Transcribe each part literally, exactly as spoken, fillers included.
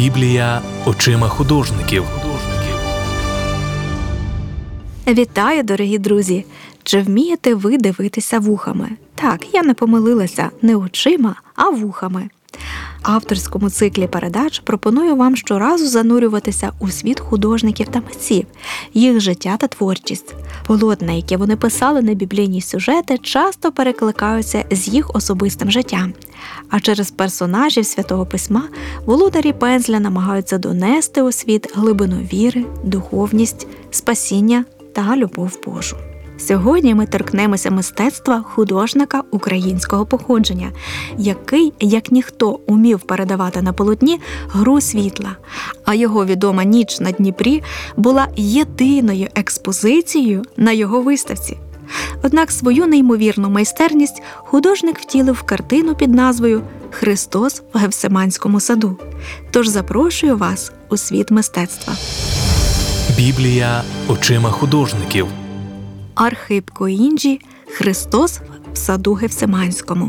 Біблія очима художників. Вітаю, дорогі друзі! Чи вмієте ви дивитися вухами? Так, я не помилилася, не очима, а вухами. В авторському циклі передач пропоную вам щоразу занурюватися у світ художників та митців, їх життя та творчість. Полотна, які вони писали на біблійні сюжети, часто перекликаються з їх особистим життям. А через персонажів Святого Письма володарі пензля намагаються донести у світ глибину віри, духовність, спасіння та любов Божу. Сьогодні ми торкнемося мистецтва художника українського походження, який, як ніхто, умів передавати на полотні гру світла, а його відома «Ніч на Дніпрі» була єдиною експозицією на його виставці. Однак свою неймовірну майстерність художник втілив в картину під назвою «Христос в Гефсиманському саду». Тож запрошую вас у світ мистецтва. Біблія очима художників. Архип Коінджі «Христос в саду Гефсиманському».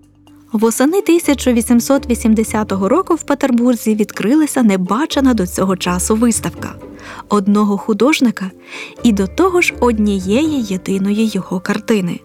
Восени тисяча вісімсот вісімдесятого року в Петербурзі відкрилася небачена до цього часу виставка одного художника і до того ж однієї єдиної його картини.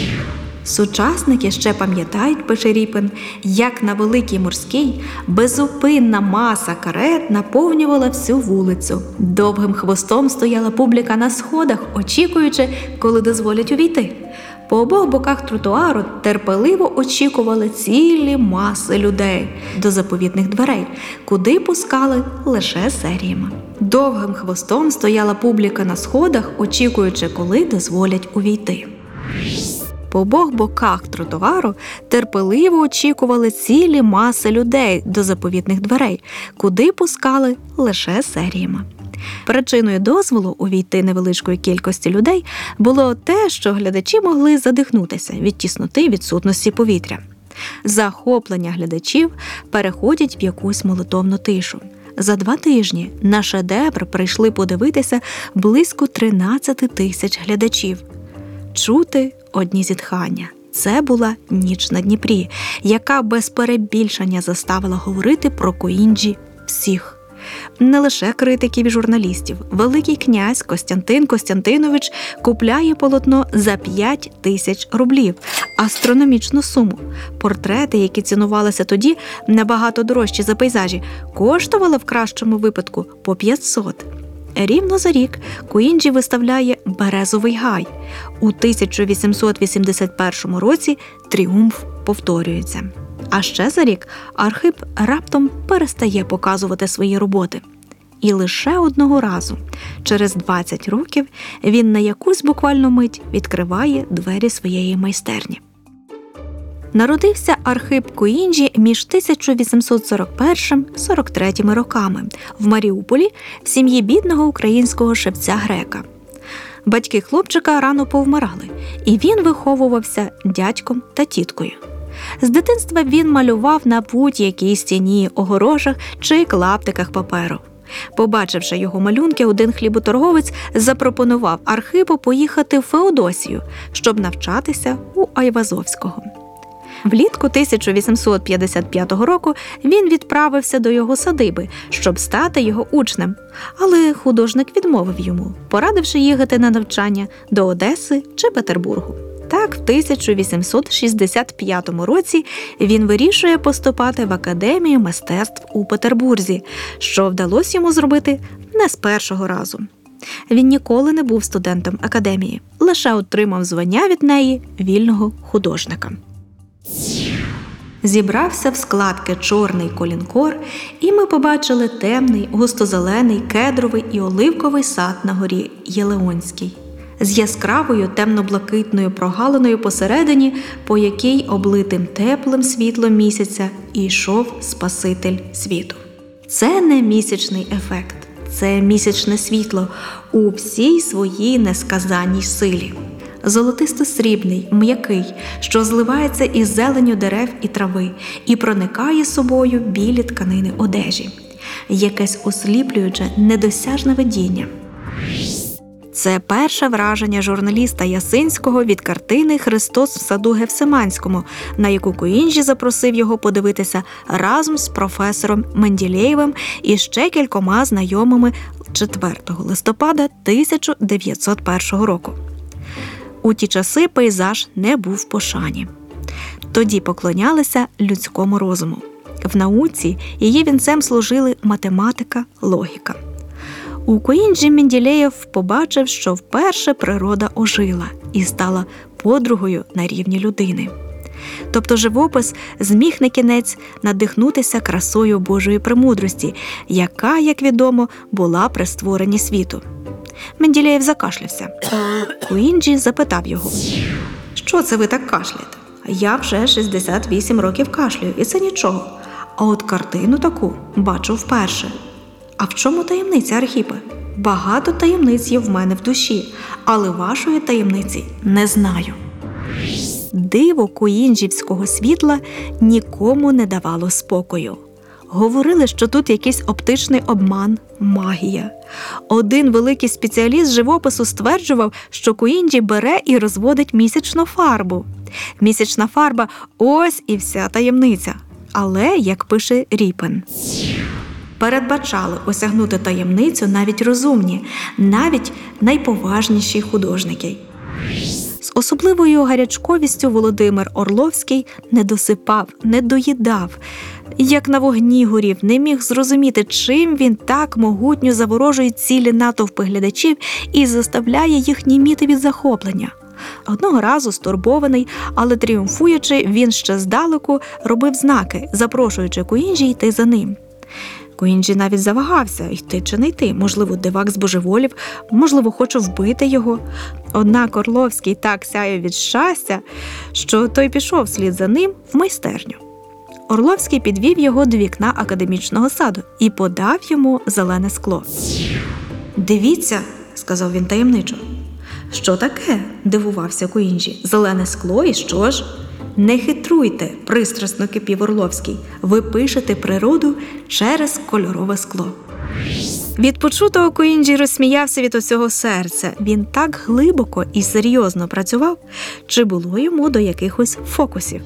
Сучасники ще пам'ятають, пише Ріпин, як на Великій Морській безупинна маса карет наповнювала всю вулицю. Довгим хвостом стояла публіка на сходах, очікуючи, коли дозволять увійти. По обох боках тротуару терпеливо очікували цілі маси людей до заповітних дверей, куди пускали лише серіями. Довгим хвостом стояла публіка на сходах, очікуючи, коли дозволять увійти. По обох боках тротуару терпеливо очікували цілі маси людей до заповітних дверей, куди пускали лише серіями. Причиною дозволу увійти невеличкої кількості людей було те, що глядачі могли задихнутися від тісноти й відсутності повітря. Захоплення глядачів переходять в якусь молитовну тишу. За два тижні на шедевр прийшли подивитися близько тринадцять тисяч глядачів. Чути одні зітхання. Це була «Ніч на Дніпрі», яка без перебільшення заставила говорити про Коінджі всіх. Не лише критиків і журналістів. Великий князь Костянтин Костянтинович купляє полотно за п'ять тисяч рублів. Астрономічну суму. Портрети, які цінувалися тоді набагато дорожчі за пейзажі, коштували в кращому випадку по п'ятсот. Рівно за рік Коінджі виставляє «Березовий гай». У тисяча вісімсот вісімдесят першому році тріумф повторюється. А ще за рік Архип раптом перестає показувати свої роботи. І лише одного разу, через двадцять років, він на якусь буквально мить відкриває двері своєї майстерні. Народився Архип Коінджі між тисяча вісімсот сорок першим - сорок третім роками в Маріуполі в сім'ї бідного українського шевця-грека. Батьки хлопчика рано повмирали, і він виховувався дядьком та тіткою. З дитинства він малював на будь-якій стіні, огорожах чи клаптиках паперу. Побачивши його малюнки, один хліботорговець запропонував Архипу поїхати в Феодосію, щоб навчатися у Айвазовського. Влітку тисяча вісімсот п'ятдесят п'ятого року він відправився до його садиби, щоб стати його учнем. Але художник відмовив йому, порадивши їхати на навчання до Одеси чи Петербургу. Так, в тисяча вісімсот шістдесят п'ятому році він вирішує поступати в Академію мистецтв у Петербурзі, що вдалося йому зробити не з першого разу. Він ніколи не був студентом Академії, лише отримав звання від неї вільного художника. Зібрався в складки чорний колінкор, і ми побачили темний, густозелений, кедровий і оливковий сад на горі Єлеонській, з яскравою темно-блакитною прогалиною посередині, по якій облитим теплим світлом місяця йшов Спаситель світу. Це не місячний ефект, це місячне світло у всій своїй несказанній силі. Золотисто-срібний, м'який, що зливається із зеленню дерев і трави і проникає собою білі тканини одежі. Якесь осліплююче, недосяжне видіння. Це перше враження журналіста Ясинського від картини «Христос в саду Гефсиманському», на яку Куінджі запросив його подивитися разом з професором Менділеєвим і ще кількома знайомими четвертого листопада тисяча дев'ятсот першого року. У ті часи пейзаж не був в пошані. Тоді поклонялися людському розуму. В науці її вінцем служили математика, логіка. У Куінджі Менділеєв побачив, що вперше природа ожила і стала подругою на рівні людини. Тобто живопис зміг на кінець надихнутися красою Божої премудрості, яка, як відомо, була при створенні світу. Менділеєв закашлявся. Куінджі запитав його: «Що це ви так кашляєте? Я вже шістдесят вісім років кашлюю, і це нічого. А от картину таку бачу вперше». «А в чому таємниця, Архіпе?» «Багато таємниць є в мене в душі, але вашої таємниці не знаю». Диво куінджівського світла нікому не давало спокою. Говорили, що тут якийсь оптичний обман, магія. Один великий спеціаліст живопису стверджував, що Куінджі бере і розводить місячну фарбу. Місячна фарба – ось і вся таємниця. Але, як пише Ріпен, передбачали осягнути таємницю навіть розумні, навіть найповажніші художники. З особливою гарячковістю Володимир Орловський не досипав, не доїдав, як на вогні горів, не міг зрозуміти, чим він так могутньо заворожує цілі натовпи глядачів і заставляє їх німіти від захоплення. Одного разу, стурбований, але тріумфуючи, він ще здалеку робив знаки, запрошуючи Куінджі йти за ним. Куінджі навіть завагався, йти чи не йти. Можливо, дивак збожеволів, можливо, хоче вбити його. Однак Орловський так сяяв від щастя, що той пішов слід за ним в майстерню. Орловський підвів його до вікна академічного саду і подав йому зелене скло. «Дивіться», – сказав він таємничо. «Що таке?» – дивувався Куінджі. «Зелене скло і що ж?» «Не хитруйте», – пристрасно кипів Орловський. «Ви пишете природу через кольорове скло». Від почутого Куінджі розсміявся від усього серця. Він так глибоко і серйозно працював, чи було йому до якихось фокусів.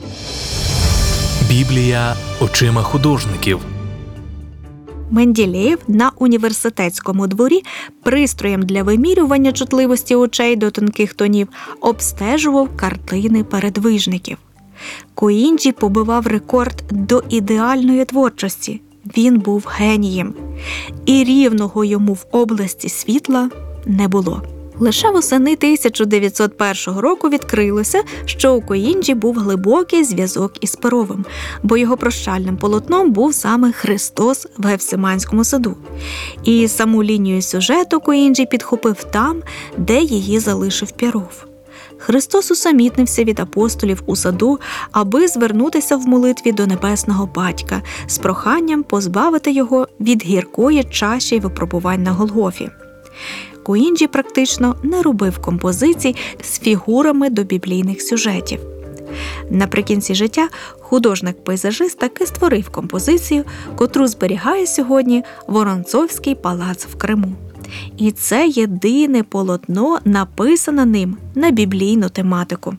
Біблія очима художників. Менділеєв на університетському дворі пристроєм для вимірювання чутливості очей до тонких тонів обстежував картини передвижників. Куінджі побивав рекорд до ідеальної творчості. Він був генієм. І рівного йому в області світла не було. Лише восени тисяча дев'ятсот першого року відкрилося, що у Куінджі був глибокий зв'язок із Перовим, бо його прощальним полотном був саме Христос в Гефсиманському саду. І саму лінію сюжету Куінджі підхопив там, де її залишив Перов. Христос усамітнився від апостолів у саду, аби звернутися в молитві до Небесного Батька з проханням позбавити його від гіркої чаші випробувань на Голгофі. Куінджі практично не робив композицій з фігурами до біблійних сюжетів. Наприкінці життя художник-пейзажист таки створив композицію, котру зберігає сьогодні Воронцовський палац в Криму. І це єдине полотно, написане ним на біблійну тематику.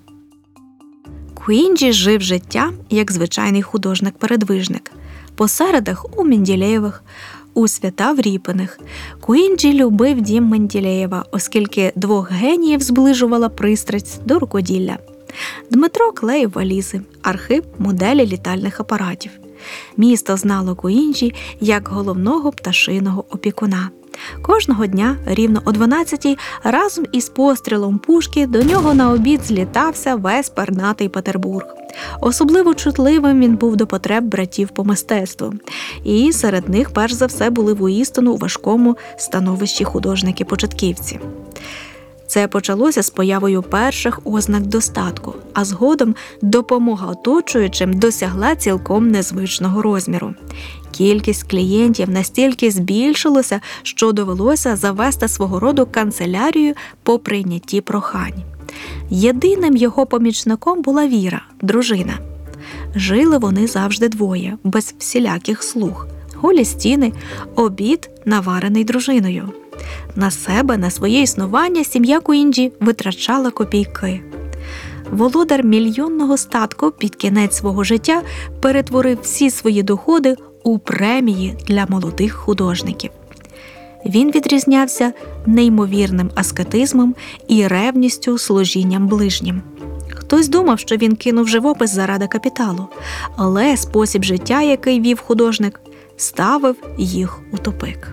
Куінджі жив життя як звичайний художник-передвижник. По середах у Менділеєвих, у свята в Ріпиних. Куінджі любив дім Менділеєва, оскільки двох геніїв зближувала пристрасть до рукоділля. Дмитро клеїв валізи, Архип – моделі літальних апаратів. Місто знало Куінджі як головного пташиного опікуна. Кожного дня, рівно о дванадцятій, разом із пострілом пушки до нього на обід злітався весь пернатий Петербург. Особливо чутливим він був до потреб братів по мистецтву. І серед них, перш за все, були воістину у важкому становищі художники-початківці. Це почалося з появою перших ознак достатку, а згодом допомога оточуючим досягла цілком незвичного розміру. Кількість клієнтів настільки збільшилася, що довелося завести свого роду канцелярію по прийнятті прохань. Єдиним його помічником була Віра, дружина. Жили вони завжди двоє, без всіляких слуг. Голі стіни, обід наварений дружиною. На себе, на своє існування сім'я Куінджі витрачала копійки. Володар мільйонного статку під кінець свого життя перетворив всі свої доходи у премії для молодих художників. Він відрізнявся неймовірним аскетизмом і ревністю служінням ближнім. Хтось думав, що він кинув живопис заради капіталу, але спосіб життя, який вів художник, ставив їх у тупик.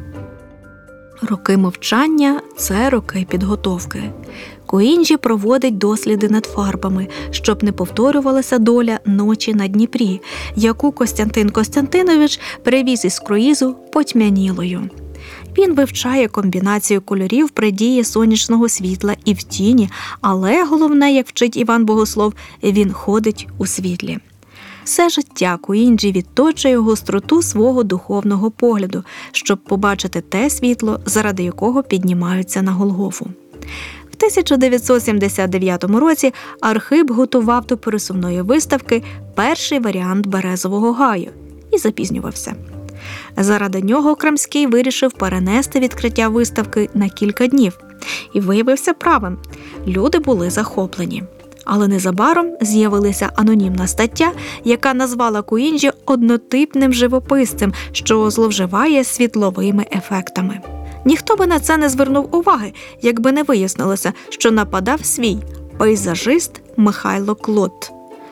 Роки мовчання – це роки підготовки. Куінджі проводить досліди над фарбами, щоб не повторювалася доля «Ночі на Дніпрі», яку Костянтин Костянтинович привіз із круїзу потьмянілою. Він вивчає комбінацію кольорів при дії сонячного світла і в тіні, але головне, як вчить Іван Богослов, він ходить у світлі. Все життя Куінджі відточує гостроту свого духовного погляду, щоб побачити те світло, заради якого піднімаються на Голгофу. В тисяча дев'ятсот сімдесят дев'ятому році Архип готував до пересувної виставки перший варіант «Березового гаю» і запізнювався. Заради нього Крамський вирішив перенести відкриття виставки на кілька днів. І виявився правим. Люди були захоплені. Але незабаром з'явилася анонімна стаття, яка назвала Куінджі однотипним живописцем, що зловживає світловими ефектами. Ніхто би на це не звернув уваги, якби не вияснилося, що нападав свій пейзажист Михайло Клод.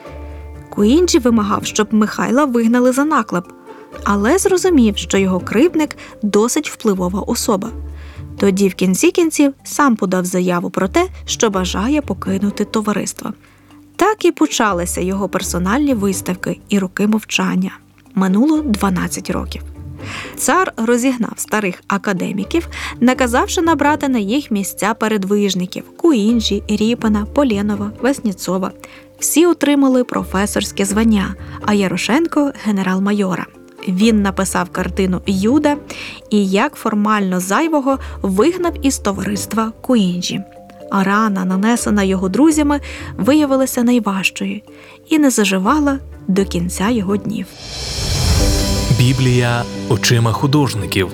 Куінджі вимагав, щоб Михайла вигнали за наклеп, але зрозумів, що його кривдник досить впливова особа. Тоді в кінці кінців сам подав заяву про те, що бажає покинути товариство. Так і почалися його персональні виставки і роки мовчання. Минуло дванадцять років. Цар розігнав старих академіків, наказавши набрати на їх місця передвижників – Куінджі, Ріпина, Полєнова, Васнєцова. Всі отримали професорське звання, а Ярошенко – генерал-майора. Він написав картину «Юда» і як формально зайвого вигнав із товариства Куінджі. А рана, нанесена його друзями, виявилася найважчою і не заживала до кінця його днів. Біблія очима художників.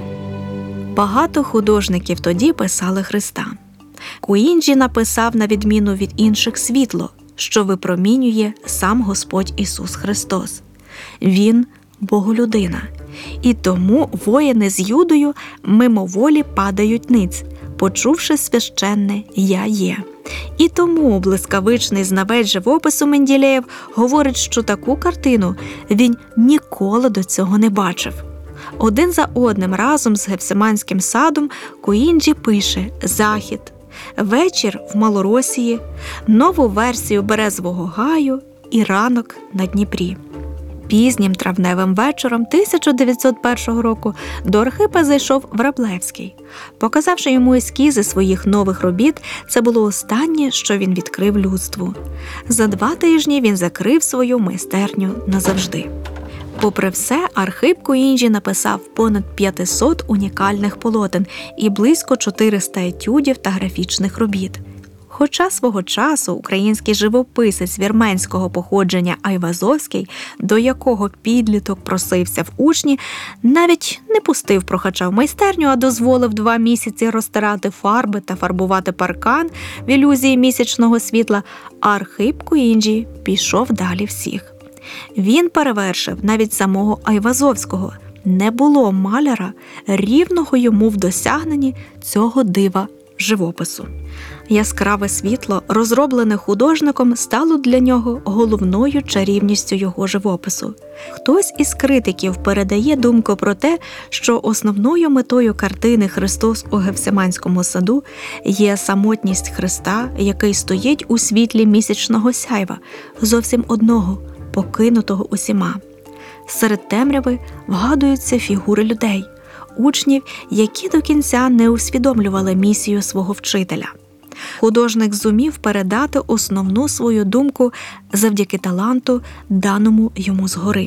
Багато художників тоді писали Христа. Куінджі написав, на відміну від інших, світло, що випромінює сам Господь Ісус Христос. Він – Боголюдина. І тому воїни з Юдою мимоволі падають ниць, почувши священне «Я є». І тому блискавичний знавець живопису Менделєєв говорить, що таку картину він ніколи до цього не бачив. Один за одним разом з Гефсиманським садом Куінджі пише «Захід», «Вечір в Малоросії», нову версію «Березового гаю» і «Ранок на Дніпрі». Пізнім травневим вечором тисяча дев'ятсот першого року до Архипа зайшов Враблевський. Показавши йому ескізи своїх нових робіт, це було останнє, що він відкрив людству. За два тижні він закрив свою майстерню назавжди. Попри все, Архип Куінджі написав понад п'ятсот унікальних полотен і близько чотириста етюдів та графічних робіт. Хоча свого часу український живописець вірменського походження Айвазовський, до якого підліток просився в учні, навіть не пустив прохача в майстерню, а дозволив два місяці розтирати фарби та фарбувати паркан в ілюзії місячного світла, Архип Куінджі пішов далі всіх. Він перевершив навіть самого Айвазовського. Не було маляра, рівного йому в досягненні цього дива живопису. Яскраве світло, розроблене художником, стало для нього головною чарівністю його живопису. Хтось із критиків передає думку про те, що основною метою картини «Христос у Гефсиманському саду» є самотність Христа, який стоїть у світлі місячного сяйва, зовсім одного, покинутого усіма. Серед темряви вгадуються фігури людей, учнів, які до кінця не усвідомлювали місію свого вчителя. Художник зумів передати основну свою думку завдяки таланту, даному йому згори.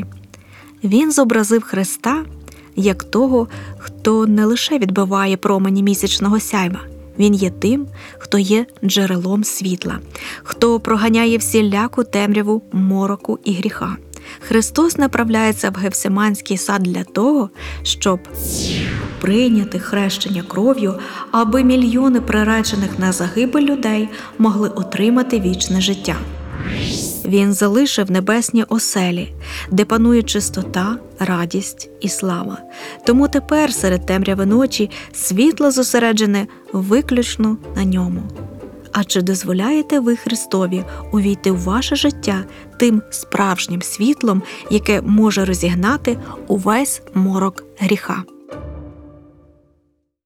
Він зобразив Христа як того, хто не лише відбиває промені місячного сяйва. Він є тим, хто є джерелом світла, хто проганяє всіляку темряву, мороку і гріха. Христос направляється в Гефсиманський сад для того, щоб прийняти хрещення кров'ю, аби мільйони приречених на загибель людей могли отримати вічне життя. Він залишив небесні оселі, де панує чистота, радість і слава. Тому тепер серед темряви ночі світло зосереджене виключно на ньому. А чи дозволяєте ви Христові увійти в ваше життя тим справжнім світлом, яке може розігнати увесь морок гріха?